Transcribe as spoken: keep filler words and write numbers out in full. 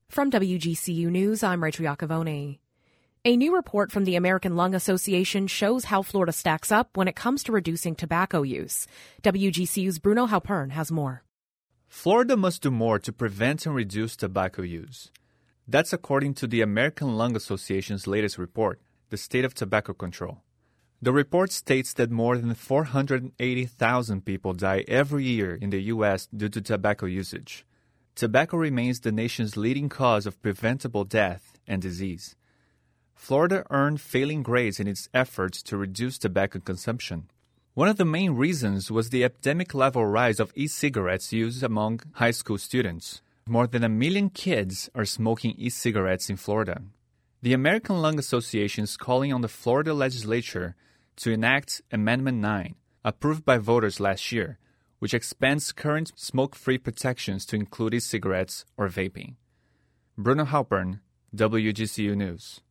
From W G C U News, I'm Rachel Iacovone. A new report from the American Lung Association shows how Florida stacks up when it comes to reducing tobacco use. W G C U's Bruno Halpern has more. Florida must do more to prevent and reduce tobacco use. That's according to the American Lung Association's latest report, The State of Tobacco Control. The report states that more than four hundred eighty thousand people die every year in the U S due to tobacco usage. Tobacco remains the nation's leading cause of preventable death and disease. Florida earned failing grades in its efforts to reduce tobacco consumption. One of the main reasons was the epidemic-level rise of e-cigarettes used among high school students. More than a million kids are smoking e-cigarettes in Florida. The American Lung Association is calling on the Florida legislature to enact Amendment nine, approved by voters last year, which expands current smoke-free protections to include e-cigarettes or vaping. Bruno Halpern, W G C U News.